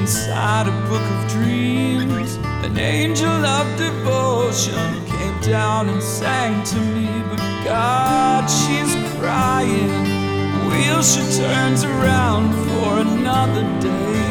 inside a book of dreams. An angel of devotion came down and sang to me. But God, she's crying. Wheel, she turns around for another day.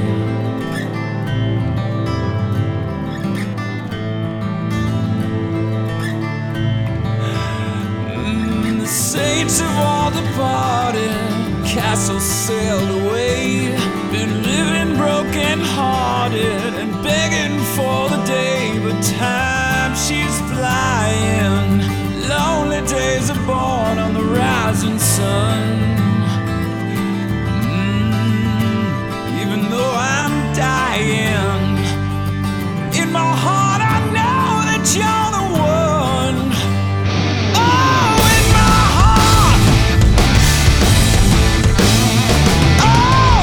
The saints have all departed, castles sailed away. Been living broken hearted and begging for the day. But time, she's flying. Lonely days are born on the rising sun. Even though I'm dying, in my heart I know that you're the one. Oh, in my heart. Oh,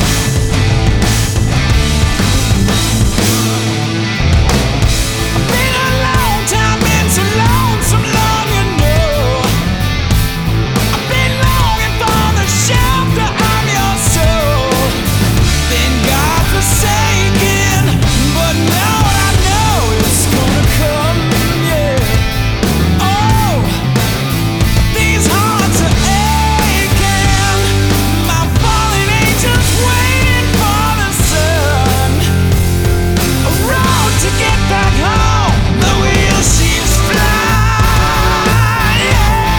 I've been a long time, been so lonesome, long, you know. I've been longing for the shelter of your soul. Been God forsaken, but now I know it's gonna come, yeah. Oh, these hearts are aching. My fallen angels waiting for the sun. A road to get back home. The wheel, she's flying.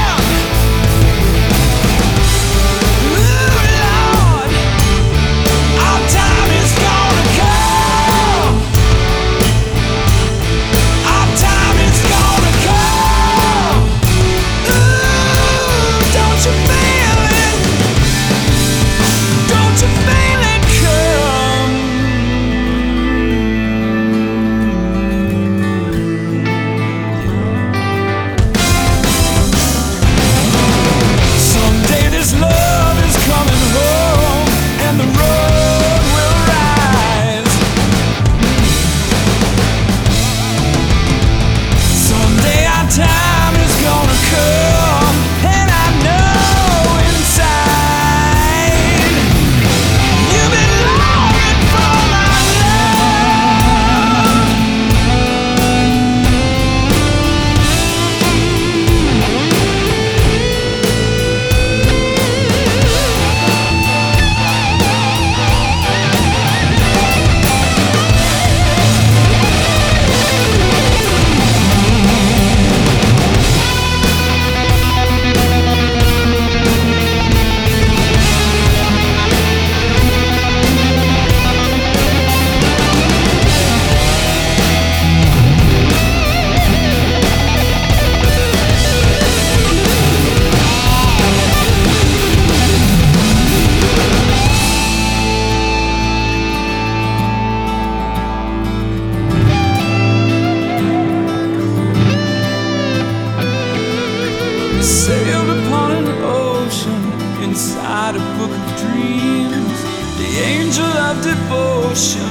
Ooh, Lord, our time is gonna come. Our time is gonna come. Ooh, don't you feel it? Don't you feel it come? Someday this love is coming home, and the road will rise. Someday our time is gonna come, and I know inside you've been longing for my love. Sailed upon an ocean inside a book of dreams. The angel of devotion